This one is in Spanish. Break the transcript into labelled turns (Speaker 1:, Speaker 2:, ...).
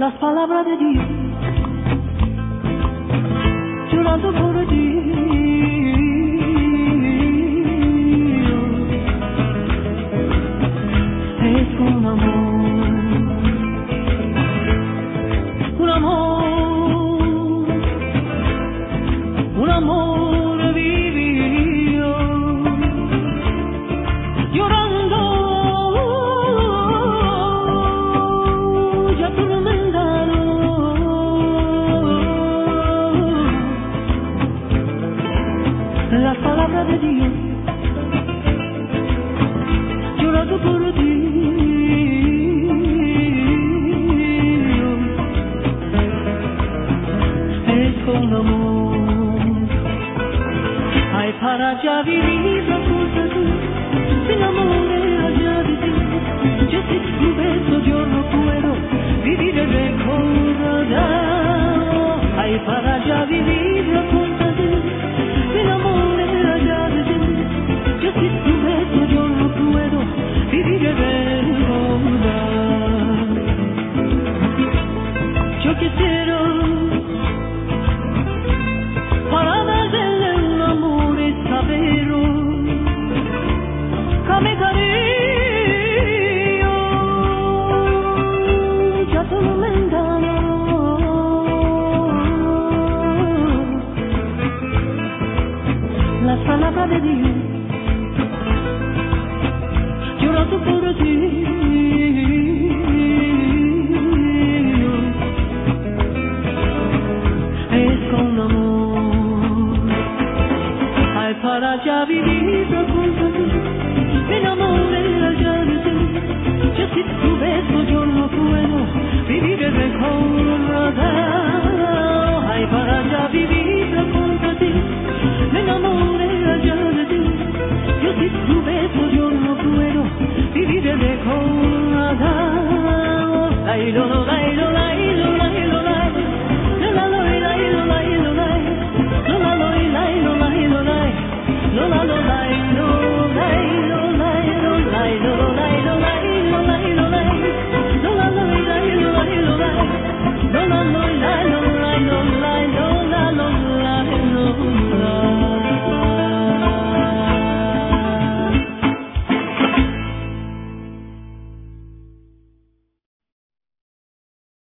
Speaker 1: las palabras de Dios, llorando por ti. Es un amor vivido, llorando y atormentado. Las palabras de Dios, llorando por ti. Es con amor, ay, para ya vivir la cosa tú, sin amor allá de ti. Yo sin tu beso yo no puedo vivir el recordado. Ay, para ya vivir la cosa tú, sin amor allá de ti. Yo sin tu beso yo no puedo vivir el recordado. Yo quisiera para darle un amor sabero, come cariño, ya solo me engaño. Las palabras de Dios, llorando por ti. Es con amor, ay, para ya vivir la cosa tú, me enamoré allá de ti. Yo sin tu beso yo no puedo vivir el recordado. Ay, para ya vivir la cosa tú, me enamoré allá de ti. Yo sin tu beso yo no puedo vivir el recordado. Ay, lo, ay, lo.